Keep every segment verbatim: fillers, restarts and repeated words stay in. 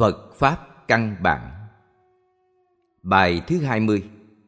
Phật Pháp căn bản. Bài thứ hai mươi.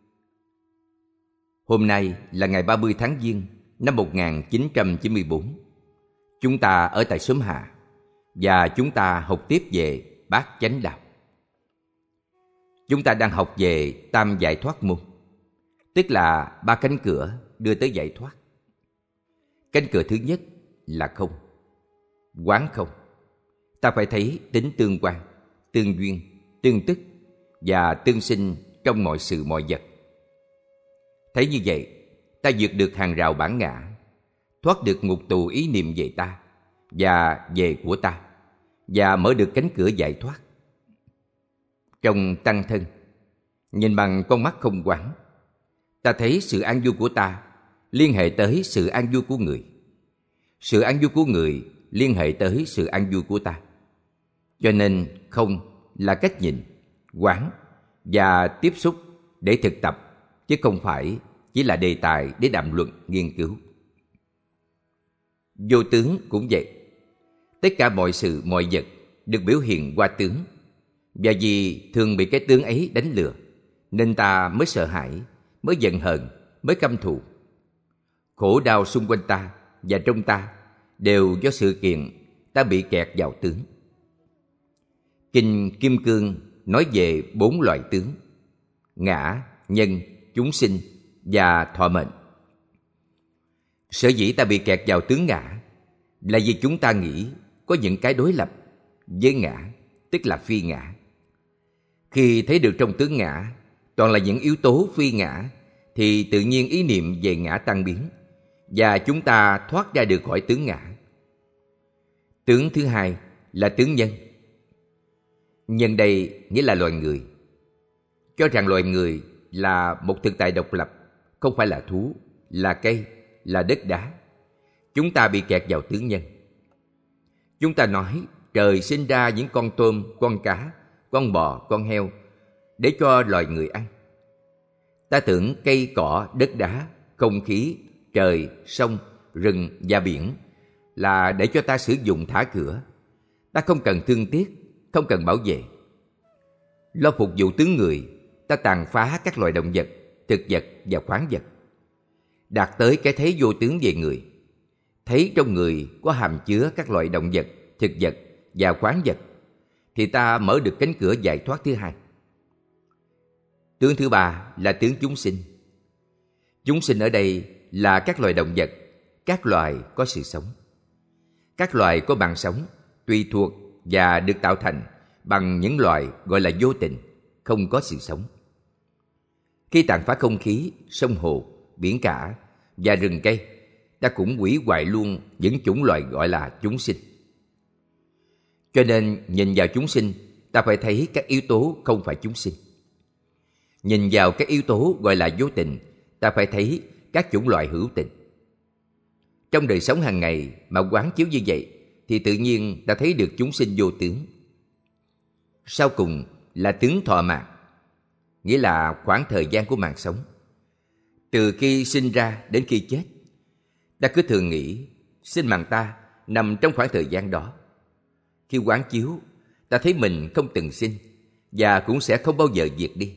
Hôm nay là ngày ba mươi tháng Giêng năm một nghìn chín trăm chín mươi tư. Chúng ta ở tại xóm Hạ và chúng ta học tiếp về Bát Chánh Đạo. Chúng ta đang học về Tam Giải Thoát môn, tức là ba cánh cửa đưa tới giải thoát. Cánh cửa thứ nhất là không, quán không. Ta phải thấy tính tương quan, tương duyên, tương tức và tương sinh trong mọi sự mọi vật. Thấy như vậy, ta vượt được hàng rào bản ngã, thoát được ngục tù ý niệm về ta và về của ta, và mở được cánh cửa giải thoát. Trong tăng thân, nhìn bằng con mắt không quán, ta thấy sự an vui của ta liên hệ tới sự an vui của người. Sự an vui của người liên hệ tới sự an vui của ta. Cho nên không là cách nhìn, quán và tiếp xúc để thực tập, chứ không phải chỉ là đề tài để đàm luận, nghiên cứu. Vô tướng cũng vậy. Tất cả mọi sự, mọi vật được biểu hiện qua tướng. Và vì thường bị cái tướng ấy đánh lừa, nên ta mới sợ hãi, mới giận hờn, mới căm thù. Khổ đau xung quanh ta và trong ta đều do sự kiện ta bị kẹt vào tướng. Kinh Kim Cương nói về bốn loại tướng: ngã, nhân, chúng sinh và thọ mệnh. Sở dĩ ta bị kẹt vào tướng ngã là vì chúng ta nghĩ có những cái đối lập với ngã, tức là phi ngã. Khi thấy được trong tướng ngã toàn là những yếu tố phi ngã, thì tự nhiên ý niệm về ngã tan biến, và chúng ta thoát ra được khỏi tướng ngã. Tướng thứ hai là tướng nhân. Nhân đây nghĩa là loài người. Cho rằng loài người là một thực tại độc lập, không phải là thú, là cây, là đất đá. Chúng ta bị kẹt vào tướng nhân. Chúng ta nói trời sinh ra những con tôm, con cá, con bò, con heo để cho loài người ăn. Ta tưởng cây cỏ, đất đá, không khí, trời, sông, rừng và biển là để cho ta sử dụng thả cửa. Ta không cần thương tiếc, không cần bảo vệ. Lo phục vụ tướng người, ta tàn phá các loài động vật, thực vật và khoáng vật. Đạt tới cái thấy vô tướng về người, thấy trong người có hàm chứa các loại động vật, thực vật và khoáng vật, thì ta mở được cánh cửa giải thoát thứ hai. Tướng thứ ba là tướng chúng sinh. Chúng sinh ở đây là các loài động vật, các loài có sự sống. Các loài có mạng sống, tùy thuộc và được tạo thành bằng những loài gọi là vô tình, không có sự sống. Khi tàn phá không khí, sông hồ, biển cả và rừng cây, ta cũng hủy hoại luôn những chủng loài gọi là chúng sinh. Cho nên nhìn vào chúng sinh, ta phải thấy các yếu tố không phải chúng sinh. Nhìn vào các yếu tố gọi là vô tình, ta phải thấy các chủng loại hữu tình. Trong đời sống hàng ngày mà quán chiếu như vậy, thì tự nhiên ta thấy được chúng sinh vô tướng. Sau cùng là tướng thọ mạng, nghĩa là khoảng thời gian của mạng sống. Từ khi sinh ra đến khi chết, ta cứ thường nghĩ sinh mạng ta nằm trong khoảng thời gian đó. Khi quán chiếu, ta thấy mình không từng sinh và cũng sẽ không bao giờ diệt đi.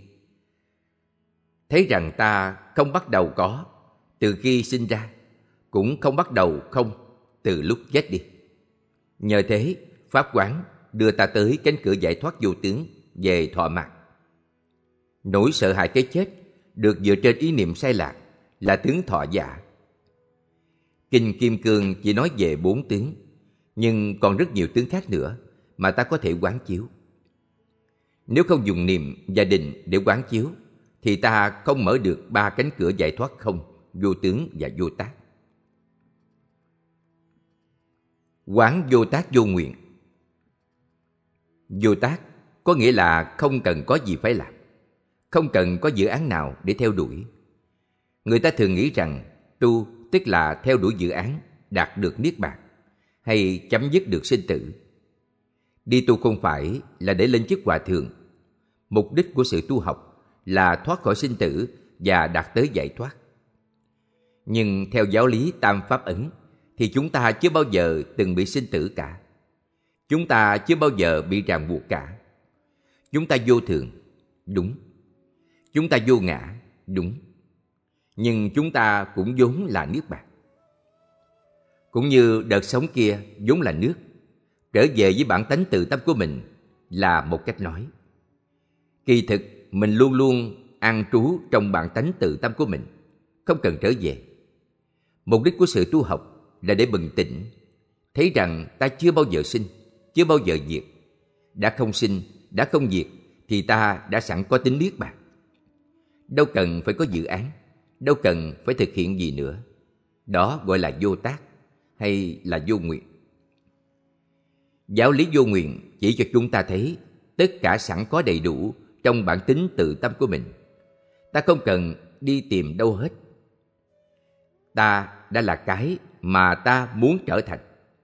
Thấy rằng ta không bắt đầu có từ khi sinh ra, cũng không bắt đầu không từ lúc chết đi. Nhờ thế, pháp quán đưa ta tới cánh cửa giải thoát vô tướng về thọ mạng. Nỗi sợ hãi cái chết được dựa trên ý niệm sai lạc là tướng thọ giả. Kinh Kim Cương chỉ nói về bốn tướng, nhưng còn rất nhiều tướng khác nữa mà ta có thể quán chiếu. Nếu không dùng niệm và định để quán chiếu, thì ta không mở được ba cánh cửa giải thoát không, vô tướng và vô tác. Quán vô tác vô nguyện. Vô tác có nghĩa là không cần có gì phải làm, không cần có dự án nào để theo đuổi. Người ta thường nghĩ rằng tu tức là theo đuổi dự án, đạt được niết bàn hay chấm dứt được sinh tử. Đi tu không phải là để lên chức hòa thượng. Mục đích của sự tu học là thoát khỏi sinh tử và đạt tới giải thoát. Nhưng theo giáo lý Tam Pháp Ấn thì chúng ta chưa bao giờ từng bị sinh tử cả. Chúng ta chưa bao giờ bị ràng buộc cả. Chúng ta vô thường, đúng. Chúng ta vô ngã, đúng. Nhưng chúng ta cũng vốn là Niết Bàn. Cũng như đợt sóng kia vốn là nước, trở về với bản tánh tự tâm của mình là một cách nói. Kỳ thực, mình luôn luôn an trú trong bản tánh tự tâm của mình, không cần trở về. Mục đích của sự tu học là để bừng tỉnh, thấy rằng ta chưa bao giờ sinh, chưa bao giờ diệt. Đã không sinh, đã không diệt, thì ta đã sẵn có tính Niết Bàn. Đâu cần phải có dự án, đâu cần phải thực hiện gì nữa. Đó gọi là vô tác hay là vô nguyện. Giáo lý vô nguyện chỉ cho chúng ta thấy tất cả sẵn có đầy đủ trong bản tính tự tâm của mình. Ta không cần đi tìm đâu hết. Ta đã là cái mà ta muốn trở thành.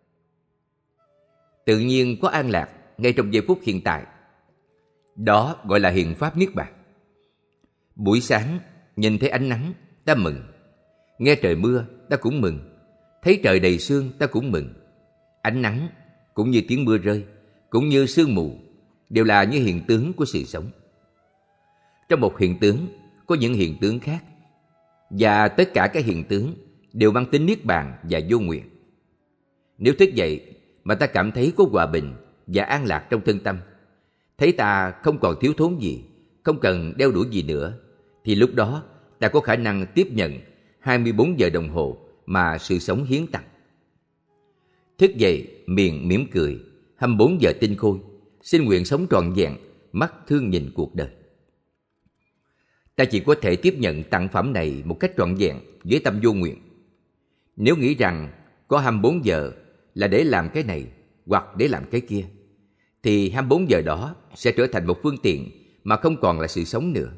Tự nhiên có an lạc ngay trong giây phút hiện tại. Đó gọi là hiện pháp Niết Bàn. Buổi sáng nhìn thấy ánh nắng, ta mừng. Nghe trời mưa, ta cũng mừng. Thấy trời đầy sương, ta cũng mừng. Ánh nắng cũng như tiếng mưa rơi, cũng như sương mù, đều là những hiện tướng của sự sống. Trong một hiện tướng có những hiện tướng khác, và tất cả các hiện tướng đều mang tính Niết Bàn và vô nguyện. Nếu thức dậy mà ta cảm thấy có hòa bình và an lạc trong thân tâm, thấy ta không còn thiếu thốn gì, không cần đeo đuổi gì nữa, thì lúc đó ta có khả năng tiếp nhận hai mươi bốn giờ đồng hồ mà sự sống hiến tặng. Thức dậy miệng mỉm cười, hai mươi bốn giờ tinh khôi, xin nguyện sống trọn vẹn, mắt thương nhìn cuộc đời. Ta chỉ có thể tiếp nhận tặng phẩm này một cách trọn vẹn với tâm vô nguyện. Nếu nghĩ rằng có hai mươi bốn giờ là để làm cái này hoặc để làm cái kia, thì hai mươi bốn giờ đó sẽ trở thành một phương tiện mà không còn là sự sống nữa.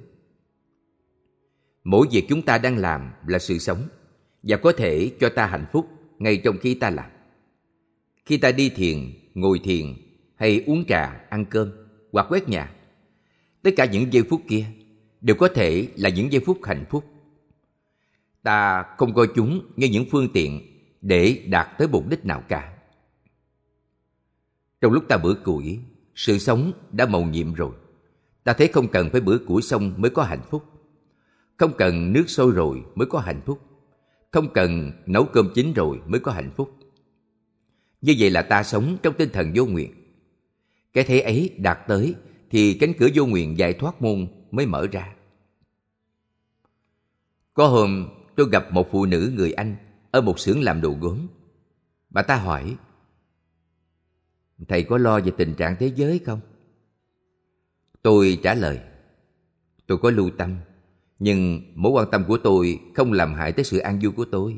Mỗi việc chúng ta đang làm là sự sống và có thể cho ta hạnh phúc ngay trong khi ta làm. Khi ta đi thiền, ngồi thiền hay uống trà, ăn cơm hoặc quét nhà, tất cả những giây phút kia đều có thể là những giây phút hạnh phúc. Ta không coi chúng như những phương tiện để đạt tới mục đích nào cả. Trong lúc ta bữa củi, sự sống đã mầu nhiệm rồi. Ta thấy không cần phải bữa củi xong mới có hạnh phúc. Không cần nước sôi rồi mới có hạnh phúc. Không cần nấu cơm chín rồi mới có hạnh phúc. Như vậy là ta sống trong tinh thần vô nguyện. Cái thế ấy đạt tới thì cánh cửa vô nguyện giải thoát môn mới mở ra. Có hôm tôi gặp một phụ nữ người Anh ở một xưởng làm đồ gốm. Bà ta hỏi: "Thầy có lo về tình trạng thế giới không?" Tôi trả lời: "Tôi có lưu tâm, nhưng mối quan tâm của tôi không làm hại tới sự an vui của tôi."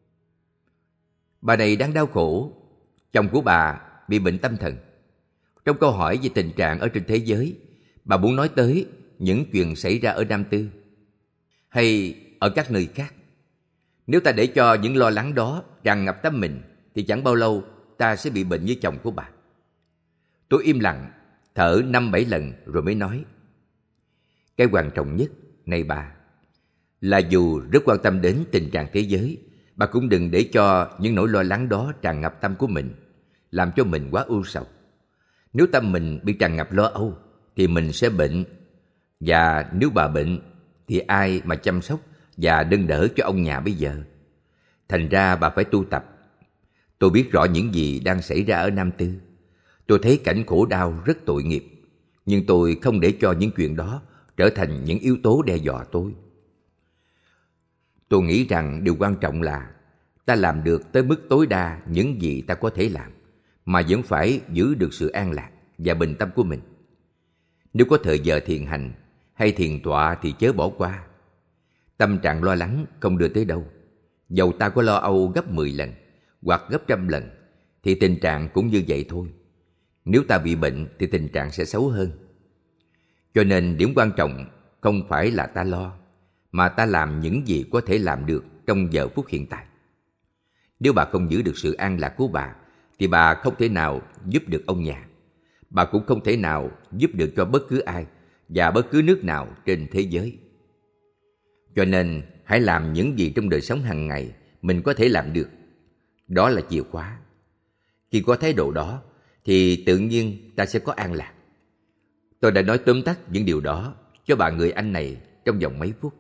Bà này đang đau khổ. Chồng của bà bị bệnh tâm thần. Trong câu hỏi về tình trạng ở trên thế giới, bà muốn nói tới những chuyện xảy ra ở Nam Tư hay ở các nơi khác. Nếu ta để cho những lo lắng đó tràn ngập tâm mình, thì chẳng bao lâu ta sẽ bị bệnh như chồng của bà. Tôi im lặng, thở năm bảy lần rồi mới nói: "Cái quan trọng nhất, này bà, là dù rất quan tâm đến tình trạng thế giới, bà cũng đừng để cho những nỗi lo lắng đó tràn ngập tâm của mình, làm cho mình quá ưu sầu. Nếu tâm mình bị tràn ngập lo âu, thì mình sẽ bệnh. Và nếu bà bệnh, thì ai mà chăm sóc và nâng đỡ cho ông nhà bây giờ? Thành ra bà phải tu tập. Tôi biết rõ những gì đang xảy ra ở Nam Tư. Tôi thấy cảnh khổ đau rất tội nghiệp, nhưng tôi không để cho những chuyện đó trở thành những yếu tố đe dọa tôi. Tôi nghĩ rằng điều quan trọng là ta làm được tới mức tối đa những gì ta có thể làm, mà vẫn phải giữ được sự an lạc và bình tâm của mình. Nếu có thời giờ thiền hành hay thiền tọa thì chớ bỏ qua. Tâm trạng lo lắng không đưa tới đâu. Dầu ta có lo âu gấp mười lần hoặc gấp trăm lần, thì tình trạng cũng như vậy thôi. Nếu ta bị bệnh thì tình trạng sẽ xấu hơn. Cho nên điểm quan trọng không phải là ta lo, mà ta làm những gì có thể làm được trong giờ phút hiện tại. Nếu bà không giữ được sự an lạc của bà, thì bà không thể nào giúp được ông nhà. Bà cũng không thể nào giúp được cho bất cứ ai và bất cứ nước nào trên thế giới. Cho nên hãy làm những gì trong đời sống hàng ngày mình có thể làm được. Đó là chìa khóa. Khi có thái độ đó thì tự nhiên ta sẽ có an lạc. Tôi đã nói tóm tắt những điều đó cho bà người Anh này trong vòng mấy phút.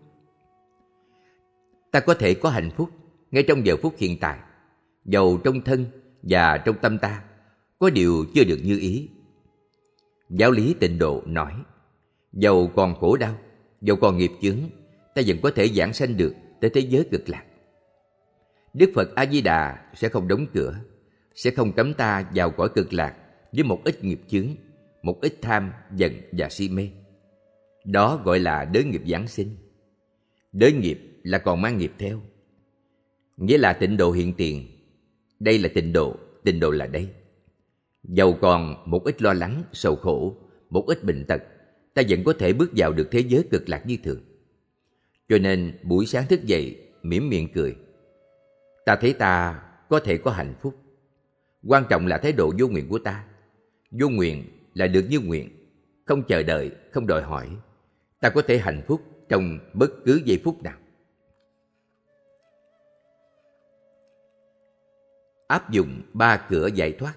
Ta có thể có hạnh phúc ngay trong giờ phút hiện tại, dầu trong thân và trong tâm ta có điều chưa được như ý. Giáo lý Tịnh Độ nói, dầu còn khổ đau, dầu còn nghiệp chướng, ta vẫn có thể giảng sanh được tới thế giới cực lạc. Đức Phật A Di Đà sẽ không đóng cửa, sẽ không cấm ta vào cõi cực lạc với một ít nghiệp chướng, một ít tham, giận và si mê. Đó gọi là đới nghiệp giáng sinh. Đới nghiệp là còn mang nghiệp theo, nghĩa là tịnh độ hiện tiền. Đây là tịnh độ, tịnh độ là đây. Dầu còn một ít lo lắng, sầu khổ, một ít bệnh tật, ta vẫn có thể bước vào được thế giới cực lạc như thường. Cho nên buổi sáng thức dậy, mỉm miệng cười. Ta thấy ta có thể có hạnh phúc. Quan trọng là thái độ vô nguyện của ta. Vô nguyện là được như nguyện, không chờ đợi, không đòi hỏi. Ta có thể hạnh phúc trong bất cứ giây phút nào. Áp dụng ba cửa giải thoát.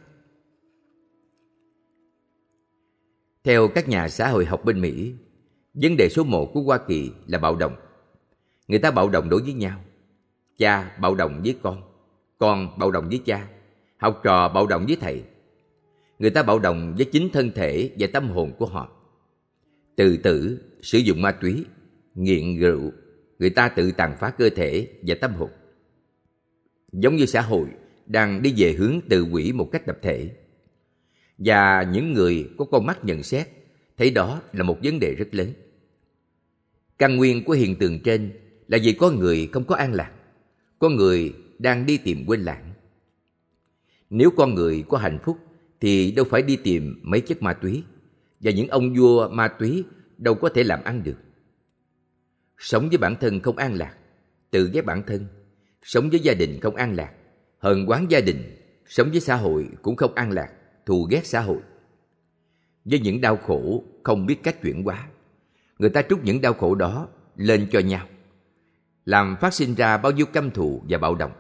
Theo các nhà xã hội học bên Mỹ, vấn đề số một của Hoa Kỳ là bạo động. Người ta bạo động đối với nhau. Cha bạo động với con, con bạo động với cha, học trò bạo động với thầy. Người ta bạo động với chính thân thể và tâm hồn của họ. Tự tử, sử dụng ma túy, nghiện rượu, người ta tự tàn phá cơ thể và tâm hồn. Giống như xã hội đang đi về hướng tự hủy một cách tập thể. Và những người có con mắt nhận xét thấy đó là một vấn đề rất lớn. Căn nguyên của hiện tượng trên là vì có người không có an lạc, có người đang đi tìm quên lãng. Nếu con người có hạnh phúc thì đâu phải đi tìm mấy chất ma túy, và những ông vua ma túy đâu có thể làm ăn được. Sống với bản thân không an lạc, tự ghét bản thân, sống với gia đình không an lạc, hờn oán gia đình, sống với xã hội cũng không an lạc, thù ghét xã hội. Với những đau khổ không biết cách chuyển hóa, người ta trút những đau khổ đó lên cho nhau, làm phát sinh ra bao nhiêu căm thù và bạo động.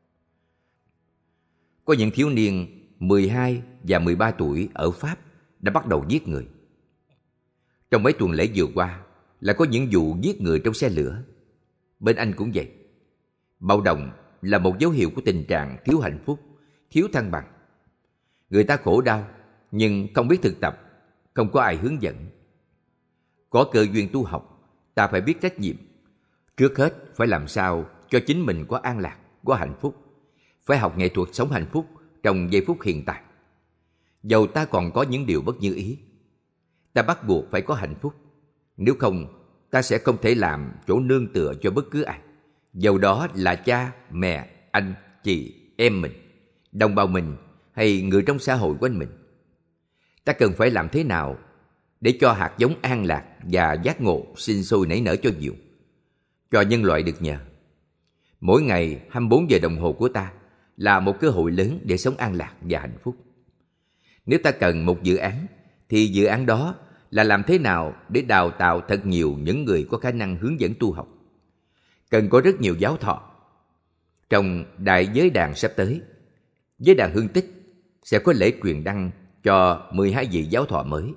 Có những thiếu niên mười hai và mười ba tuổi ở Pháp đã bắt đầu giết người. Trong mấy tuần lễ vừa qua là có những vụ giết người trong xe lửa. Bên Anh cũng vậy. Bạo động là một dấu hiệu của tình trạng thiếu hạnh phúc, thiếu thăng bằng. Người ta khổ đau nhưng không biết thực tập, không có ai hướng dẫn. Có cơ duyên tu học, ta phải biết trách nhiệm. Trước hết phải làm sao cho chính mình có an lạc, có hạnh phúc. Phải học nghệ thuật sống hạnh phúc trong giây phút hiện tại. Dầu ta còn có những điều bất như ý, ta bắt buộc phải có hạnh phúc. Nếu không, ta sẽ không thể làm chỗ nương tựa cho bất cứ ai. Dầu đó là cha, mẹ, anh, chị, em mình, đồng bào mình hay người trong xã hội quanh mình. Ta cần phải làm thế nào để cho hạt giống an lạc và giác ngộ sinh sôi nảy nở cho nhiều, cho nhân loại được nhờ. Mỗi ngày hai mươi bốn giờ đồng hồ của ta là một cơ hội lớn để sống an lạc và hạnh phúc. Nếu ta cần một dự án, thì dự án đó là làm thế nào để đào tạo thật nhiều những người có khả năng hướng dẫn tu học. Cần có rất nhiều giáo thọ. Trong đại giới đàn sắp tới, giới đàn Hương Tích sẽ có lễ truyền đăng cho mười hai vị giáo thọ mới.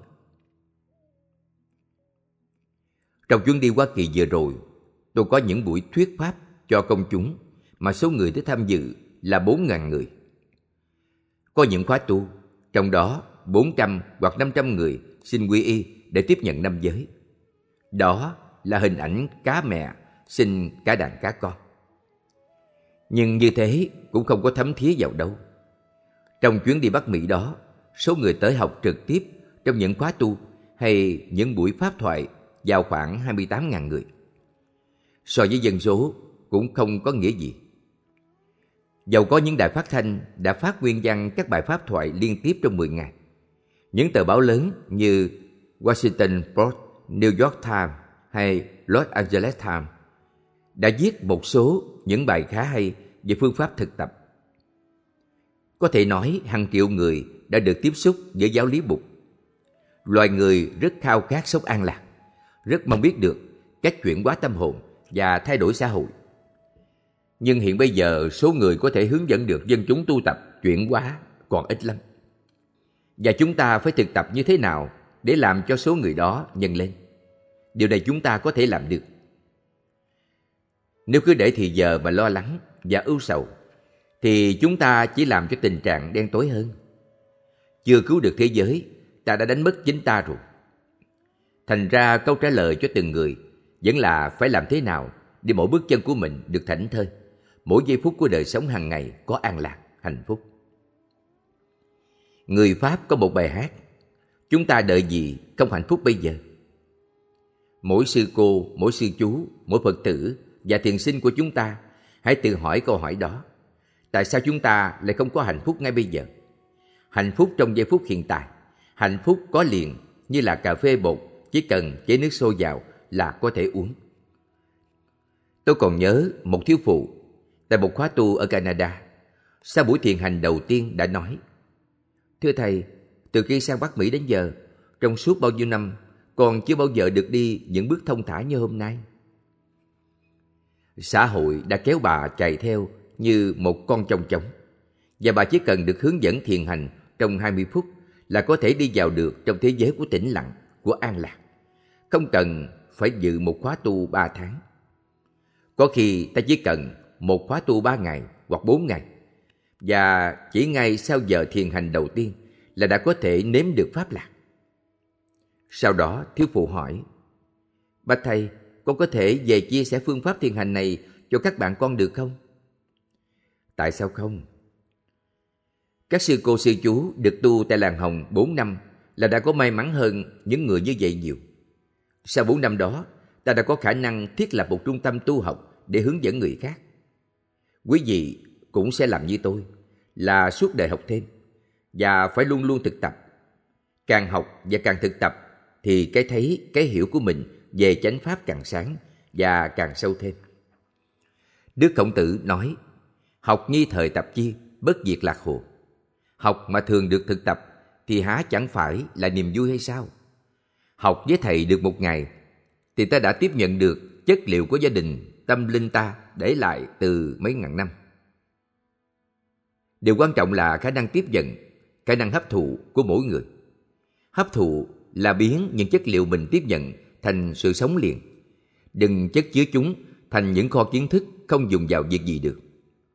Trong chuyến đi Hoa Kỳ vừa rồi, tôi có những buổi thuyết pháp cho công chúng mà số người tới tham dự là bốn nghìn người. Có những khóa tu, trong đó bốn trăm hoặc năm trăm người xin quy y để tiếp nhận năm giới. Đó là hình ảnh cá mẹ sinh cả đàn cá con. Nhưng như thế cũng không có thấm thía vào đâu. Trong chuyến đi Bắc Mỹ đó, số người tới học trực tiếp trong những khóa tu hay những buổi pháp thoại vào khoảng hai mươi tám nghìn người. So với dân số cũng không có nghĩa gì. Dầu có những đài phát thanh đã phát nguyên văn các bài pháp thoại liên tiếp trong mười ngày. Những tờ báo lớn như Washington Post, New York Times hay Los Angeles Times đã viết một số những bài khá hay về phương pháp thực tập. Có thể nói hàng triệu người đã được tiếp xúc với giáo lý Bụt. Loài người rất khao khát sống an lạc, rất mong biết được cách chuyển hóa tâm hồn và thay đổi xã hội. Nhưng hiện bây giờ số người có thể hướng dẫn được dân chúng tu tập chuyển hóa còn ít lắm. Và chúng ta phải thực tập như thế nào để làm cho số người đó nhân lên. Điều này chúng ta có thể làm được. Nếu cứ để thì giờ mà lo lắng và ưu sầu, thì chúng ta chỉ làm cho tình trạng đen tối hơn. Chưa cứu được thế giới, ta đã đánh mất chính ta rồi. Thành ra câu trả lời cho từng người vẫn là phải làm thế nào để mỗi bước chân của mình được thảnh thơi, mỗi giây phút của đời sống hàng ngày có an lạc, hạnh phúc. Người Pháp có một bài hát: chúng ta đợi gì không hạnh phúc bây giờ. Mỗi sư cô, mỗi sư chú, mỗi Phật tử và thiền sinh của chúng ta hãy tự hỏi câu hỏi đó. Tại sao chúng ta lại không có hạnh phúc ngay bây giờ? Hạnh phúc trong giây phút hiện tại, hạnh phúc có liền như là cà phê bột, chỉ cần chế nước sôi vào là có thể uống. Tôi còn nhớ một thiếu phụ tại một khóa tu ở Canada, sau buổi thiền hành đầu tiên đã nói: thưa thầy, từ khi sang Bắc Mỹ đến giờ, trong suốt bao nhiêu năm, con chưa bao giờ được đi những bước thông thả như hôm nay. Xã hội đã kéo bà chạy theo như một con chong chóng, và bà chỉ cần được hướng dẫn thiền hành trong hai mươi phút là có thể đi vào được trong thế giới của tĩnh lặng, của an lạc, không cần phải dự một khóa tu ba tháng. Có khi ta chỉ cần một khóa tu ba ngày hoặc bốn ngày, và chỉ ngay sau giờ thiền hành đầu tiên là đã có thể nếm được pháp lạc. Sau đó thiếu phụ hỏi: bạch thầy, con có thể về chia sẻ phương pháp thiền hành này cho các bạn con được không? Tại sao không? Các sư cô sư chú được tu tại làng Hồng bốn năm là đã có may mắn hơn những người như vậy nhiều. Sau bốn năm đó, ta đã có khả năng thiết lập một trung tâm tu học để hướng dẫn người khác. Quý vị cũng sẽ làm như tôi, là suốt đời học thêm, và phải luôn luôn thực tập. Càng học và càng thực tập, thì cái thấy, cái hiểu của mình về chánh pháp càng sáng và càng sâu thêm. Đức Khổng Tử nói: học nhi thời tập chi, bất diệt lạc hồ. Học mà thường được thực tập thì há chẳng phải là niềm vui hay sao? Học với thầy được một ngày thì ta đã tiếp nhận được chất liệu của gia đình, tâm linh ta để lại từ mấy ngàn năm. Điều quan trọng là khả năng tiếp nhận, khả năng hấp thụ của mỗi người. Hấp thụ là biến những chất liệu mình tiếp nhận thành sự sống liền. Đừng chất chứa chúng thành những kho kiến thức không dùng vào việc gì được.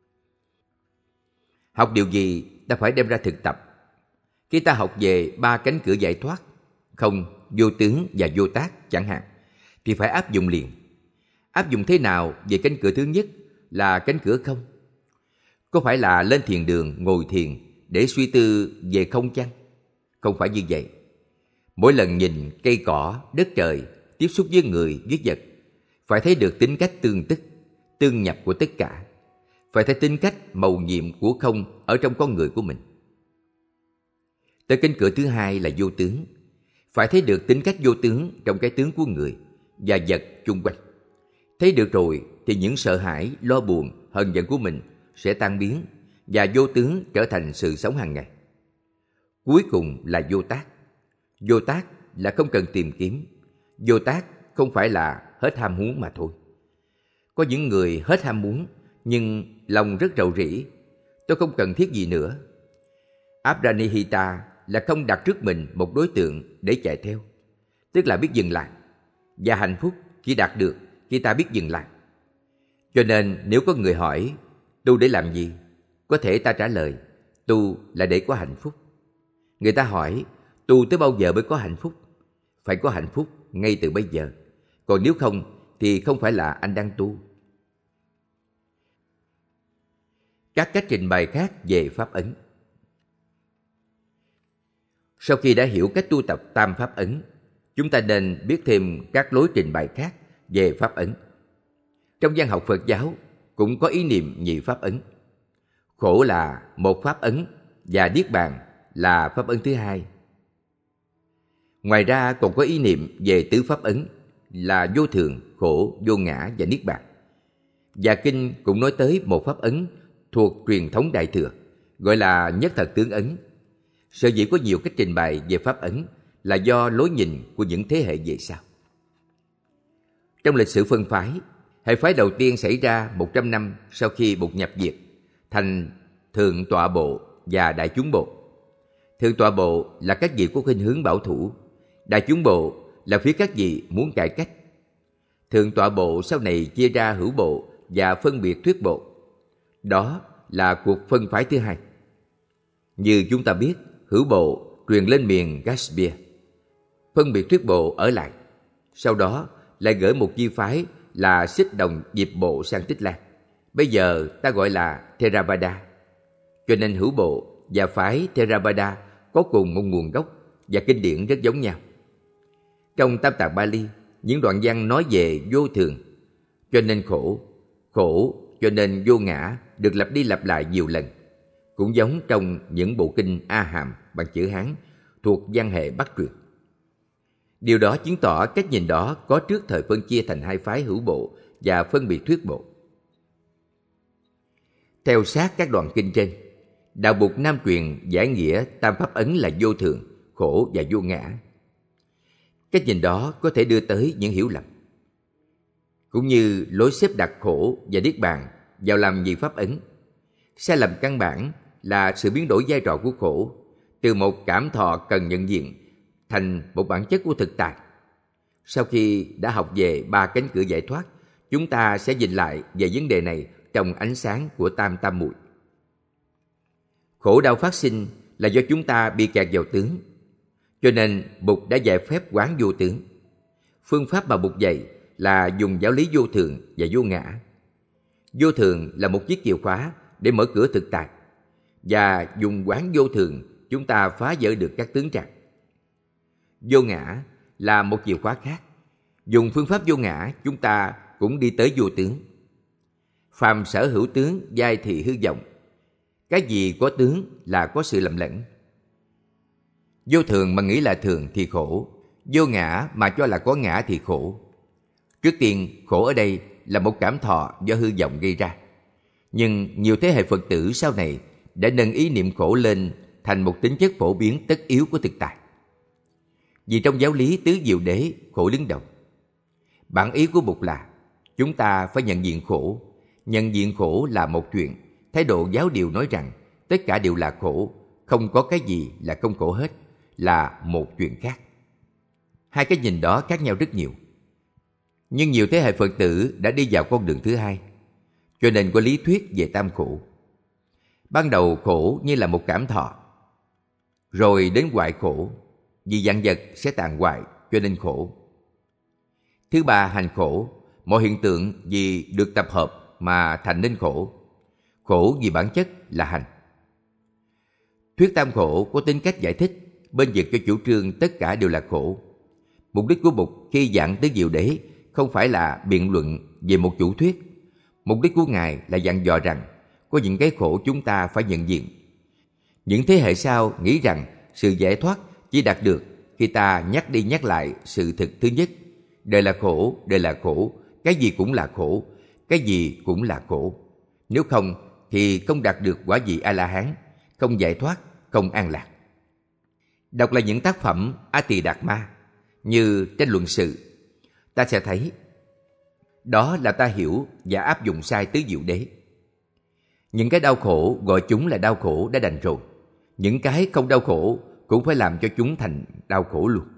Học điều gì ta phải đem ra thực tập. Khi ta học về ba cánh cửa giải thoát, không, vô tướng và vô tác chẳng hạn, thì phải áp dụng liền. Áp dụng thế nào về cánh cửa thứ nhất là cánh cửa không? Có phải là lên thiền đường ngồi thiền để suy tư về không chăng? Không phải như vậy. Mỗi lần nhìn cây cỏ, đất trời, tiếp xúc với người, với vật, phải thấy được tính cách tương tức, tương nhập của tất cả. Phải thấy tính cách mầu nhiệm của không ở trong con người của mình. Tới cánh cửa thứ hai là vô tướng. Phải thấy được tính cách vô tướng trong cái tướng của người và vật chung quanh. Thấy được rồi thì những sợ hãi, lo buồn, hờn giận của mình sẽ tan biến và vô tướng trở thành sự sống hàng ngày. Cuối cùng là vô tác. Vô tác là không cần tìm kiếm. Vô tác không phải là hết ham muốn mà thôi. Có những người hết ham muốn nhưng lòng rất rầu rĩ. Tôi không cần thiết gì nữa. Apranihita là không đặt trước mình một đối tượng để chạy theo, tức là biết dừng lại. Và hạnh phúc chỉ đạt được khi ta biết dừng lại. Cho nên nếu có người hỏi tu để làm gì, có thể ta trả lời tu là để có hạnh phúc. Người ta hỏi tu tới bao giờ mới có hạnh phúc? Phải có hạnh phúc ngay từ bây giờ. Còn nếu không thì không phải là anh đang tu. Các cách trình bày khác về pháp ấn. Sau khi đã hiểu cách tu tập tam pháp ấn, chúng ta nên biết thêm các lối trình bày khác về pháp ấn. Trong văn học Phật giáo cũng có ý niệm nhị pháp ấn. Khổ là một pháp ấn và niết bàn là pháp ấn thứ hai. Ngoài ra còn có ý niệm về tứ pháp ấn là vô thường, khổ, vô ngã và niết bàn. Và kinh cũng nói tới một pháp ấn thuộc truyền thống Đại Thừa, gọi là nhất thật tướng ấn. Sở dĩ có nhiều cách trình bày về pháp ấn là do lối nhìn của những thế hệ về sau. Trong lịch sử phân phái, hệ phái đầu tiên xảy ra một trăm năm sau khi Bụt nhập diệt, thành Thượng Tọa Bộ và Đại Chúng Bộ. Thượng Tọa Bộ là các vị có khuynh hướng bảo thủ, Đại chúng bộ là phía các vị muốn cải cách. Thượng tọa bộ sau này chia ra hữu bộ và phân biệt thuyết bộ. Đó là cuộc phân phái thứ hai. Như chúng ta biết, hữu bộ truyền lên miền Kashmir, phân biệt thuyết bộ ở lại. Sau đó lại gửi một chi phái là Xích Đồng Diệp bộ sang Tích Lan. Bây giờ ta gọi là Theravada. Cho nên hữu bộ và phái Theravada có cùng một nguồn gốc và kinh điển rất giống nhau. Trong Tam Tạng Bali, những đoạn văn nói về vô thường, cho nên khổ, khổ cho nên vô ngã được lặp đi lặp lại nhiều lần. Cũng giống trong những bộ kinh A Hàm bằng chữ Hán thuộc văn hệ Bắc truyền. Điều đó chứng tỏ cách nhìn đó có trước thời phân chia thành hai phái hữu bộ và phân biệt thuyết bộ. Theo sát các đoạn kinh trên, Đạo Bụt Nam truyền giải nghĩa tam pháp ấn là vô thường, khổ và vô ngã. Cách nhìn đó có thể đưa tới những hiểu lầm. Cũng như lối xếp đặt khổ và niết bàn vào làm nhị pháp ấn. Sai lầm căn bản là sự biến đổi vai trò của khổ từ một cảm thọ cần nhận diện thành một bản chất của thực tại. Sau khi đã học về ba cánh cửa giải thoát, chúng ta sẽ nhìn lại về vấn đề này trong ánh sáng của tam tam muội. Khổ đau phát sinh là do chúng ta bị kẹt vào tướng. Cho nên Bụt đã dạy phép quán vô tướng. Phương pháp mà Bụt dạy là dùng giáo lý vô thường và vô ngã. Vô thường là một chiếc chìa khóa để mở cửa thực tại, và dùng quán vô thường chúng ta phá vỡ được các tướng trặc. Vô ngã là một chìa khóa khác. Dùng phương pháp vô ngã chúng ta cũng đi tới vô tướng. Phàm sở hữu tướng giai thì hư vọng. Cái gì có tướng là có sự lầm lẫn. Vô thường mà nghĩ là thường thì khổ, vô ngã mà cho là có ngã thì khổ. Trước tiên, khổ ở đây là một cảm thọ do hư vọng gây ra. Nhưng nhiều thế hệ Phật tử sau này đã nâng ý niệm khổ lên thành một tính chất phổ biến tất yếu của thực tại. Vì trong giáo lý tứ diệu đế, khổ đứng đầu. Bản ý của Bụt là chúng ta phải nhận diện khổ. Nhận diện khổ là một chuyện. Thái độ giáo điều nói rằng tất cả đều là khổ, không có cái gì là không khổ hết, là một chuyện khác. Hai cái nhìn đó khác nhau rất nhiều. Nhưng nhiều thế hệ Phật tử đã đi vào con đường thứ hai, cho nên có lý thuyết về tam khổ. Ban đầu khổ như là một cảm thọ, rồi đến hoại khổ, vì vạn vật sẽ tàn hoại cho nên khổ. Thứ ba, hành khổ, mọi hiện tượng vì được tập hợp mà thành nên khổ. Khổ vì bản chất là hành. Thuyết tam khổ có tính cách giải thích bên vực cho chủ trương tất cả đều là khổ. Mục đích của Bụt khi giảng tứ diệu đế không phải là biện luận về một chủ thuyết. Mục đích của Ngài là dặn dò rằng có những cái khổ chúng ta phải nhận diện. Những thế hệ sau nghĩ rằng sự giải thoát chỉ đạt được khi ta nhắc đi nhắc lại sự thực thứ nhất. Đời là khổ, đời là khổ, cái gì cũng là khổ, cái gì cũng là khổ. Nếu không thì không đạt được quả vị A-la-hán, không giải thoát, không an lạc. Đọc lại những tác phẩm A Tỳ Đạt Ma như Tranh luận sự, ta sẽ thấy đó là ta hiểu và áp dụng sai tứ diệu đế. Những cái đau khổ gọi chúng là đau khổ đã đành rồi. Những cái không đau khổ cũng phải làm cho chúng thành đau khổ luôn.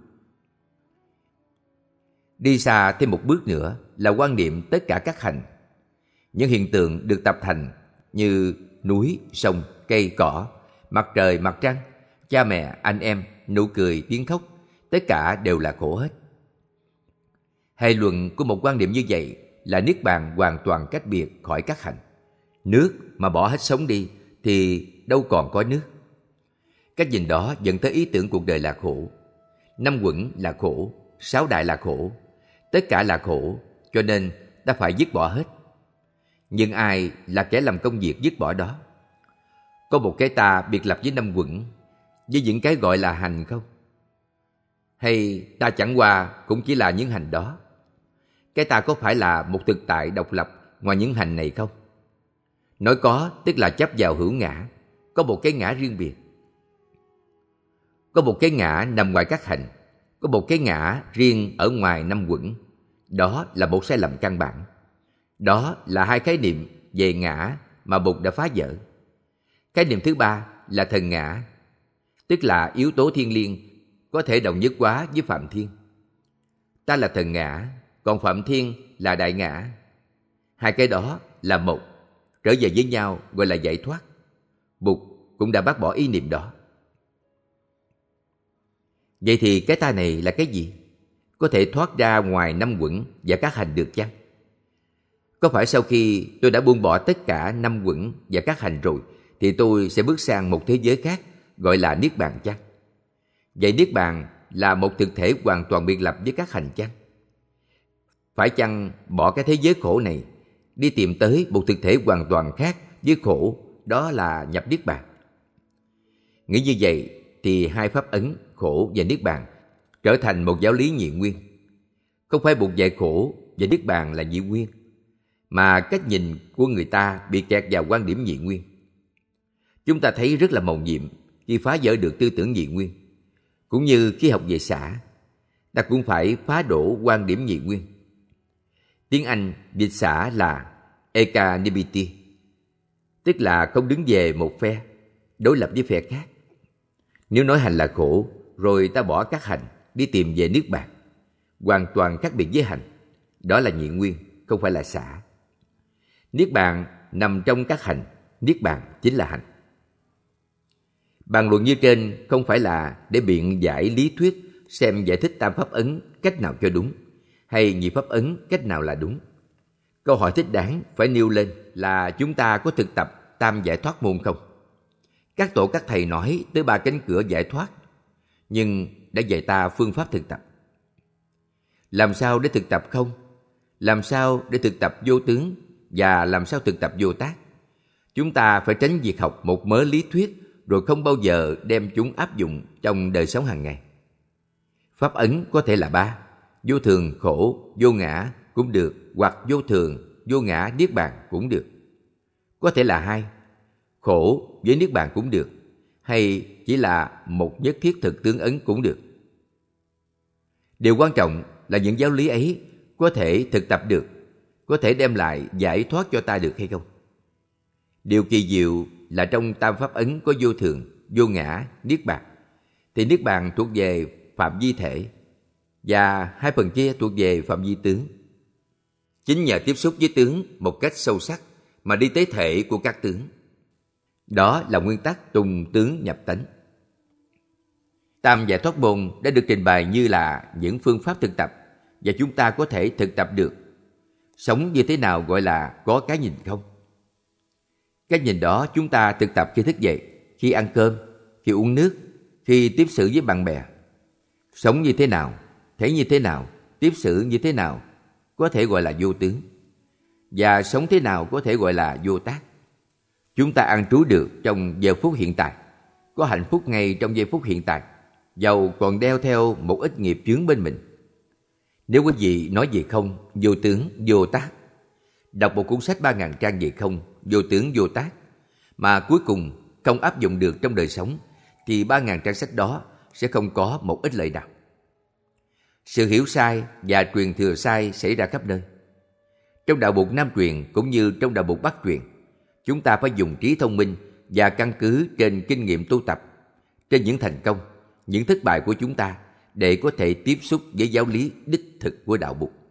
Đi xa thêm một bước nữa là quan niệm tất cả các hành. Những hiện tượng được tập thành như núi, sông, cây, cỏ, mặt trời, mặt trăng, cha mẹ, anh em, nụ cười, tiếng khóc, tất cả đều là khổ hết. Hệ luận của một quan điểm như vậy là niết bàn hoàn toàn cách biệt khỏi các hành. Nước mà bỏ hết sống đi thì đâu còn có nước. Cách nhìn đó dẫn tới ý tưởng cuộc đời là khổ. Năm quẩn là khổ, sáu đại là khổ, tất cả là khổ, cho nên ta phải dứt bỏ hết. Nhưng ai là kẻ làm công việc dứt bỏ đó? Có một cái ta biệt lập với năm quẩn, với những cái gọi là hành không? Hay ta chẳng qua cũng chỉ là những hành đó? Cái ta có phải là một thực tại độc lập ngoài những hành này không? Nói có tức là chấp vào hữu ngã, có một cái ngã riêng biệt. Có một cái ngã nằm ngoài các hành, có một cái ngã riêng ở ngoài năm quẩn. Đó là một sai lầm căn bản. Đó là hai khái niệm về ngã mà Bụt đã phá vỡ. Khái niệm thứ ba là thần ngã, tức là yếu tố thiêng liêng có thể đồng nhất hóa với Phạm Thiên. Ta là thần ngã, còn Phạm Thiên là đại ngã. Hai cái đó là một, trở về với nhau gọi là giải thoát. Bụt cũng đã bác bỏ ý niệm đó. Vậy thì cái ta này là cái gì? Có thể thoát ra ngoài năm quẩn và các hành được chăng? Có phải sau khi tôi đã buông bỏ tất cả năm quẩn và các hành rồi thì tôi sẽ bước sang một thế giới khác gọi là Niết Bàn chăng? Vậy Niết Bàn là một thực thể hoàn toàn biệt lập với các hành chăng? Phải chăng bỏ cái thế giới khổ này, đi tìm tới một thực thể hoàn toàn khác với khổ, đó là nhập Niết Bàn? Nghĩ như vậy thì hai pháp ấn khổ và Niết Bàn trở thành một giáo lý nhị nguyên. Không phải Bụt dạy khổ và Niết Bàn là nhị nguyên, mà cách nhìn của người ta bị kẹt vào quan điểm nhị nguyên. Chúng ta thấy rất là mầu nhiệm khi phá vỡ được tư tưởng nhị nguyên. Cũng như khi học về xã, ta cũng phải phá đổ quan điểm nhị nguyên. Tiếng Anh dịch xã là equanimity, tức là không đứng về một phe, đối lập với phe khác. Nếu nói hành là khổ, rồi ta bỏ các hành, đi tìm về Niết Bàn, hoàn toàn khác biệt với hành. Đó là nhị nguyên, không phải là xã. Niết Bàn nằm trong các hành, Niết Bàn chính là hành. Bàn luận như trên không phải là để biện giải lý thuyết xem giải thích tam pháp ấn cách nào cho đúng, hay nhị pháp ấn cách nào là đúng. Câu hỏi thích đáng phải nêu lên là chúng ta có thực tập tam giải thoát môn không? Các tổ các thầy nói tới ba cánh cửa giải thoát, nhưng đã dạy ta phương pháp thực tập. Làm sao để thực tập không? Làm sao để thực tập vô tướng? Và làm sao thực tập vô tác? Chúng ta phải tránh việc học một mớ lý thuyết rồi không bao giờ đem chúng áp dụng trong đời sống hàng ngày. Pháp ấn có thể là ba: vô thường, khổ, vô ngã cũng được, hoặc vô thường, vô ngã, Niết Bàn cũng được. Có thể là hai: khổ với Niết Bàn cũng được, hay chỉ là một nhất thiết thực tướng ấn cũng được. Điều quan trọng là những giáo lý ấy có thể thực tập được, có thể đem lại giải thoát cho ta được hay không. Điều kỳ diệu là trong tam pháp ấn có vô thường, vô ngã, Niết Bàn, thì Niết Bàn thuộc về phạm vi thể, và hai phần kia thuộc về phạm vi tướng. Chính nhờ tiếp xúc với tướng một cách sâu sắc mà đi tới thể của các tướng. Đó là nguyên tắc tùng tướng nhập tánh. Tam giải thoát môn đã được trình bày như là những phương pháp thực tập, và chúng ta có thể thực tập được. Sống như thế nào gọi là có cái nhìn không? Cái nhìn đó chúng ta thực tập khi thức dậy, khi ăn cơm, khi uống nước, khi tiếp xử với bạn bè. Sống như thế nào, thấy như thế nào, tiếp xử như thế nào có thể gọi là vô tướng. Và sống thế nào có thể gọi là vô tác. Chúng ta an trú được trong giờ phút hiện tại, có hạnh phúc ngay trong giây phút hiện tại, dầu còn đeo theo một ít nghiệp chướng bên mình. Nếu quý vị nói về không, vô tướng, vô tác, đọc một cuốn sách ba ngàn trang về không, vô tướng, vô tác, mà cuối cùng không áp dụng được trong đời sống, thì ba ngàn trang sách đó sẽ không có một ích lợi nào. Sự hiểu sai và truyền thừa sai xảy ra khắp nơi. Trong đạo Bụt Nam truyền cũng như trong đạo Bụt Bắc truyền, chúng ta phải dùng trí thông minh và căn cứ trên kinh nghiệm tu tập, trên những thành công, những thất bại của chúng ta để có thể tiếp xúc với giáo lý đích thực của đạo Bụt.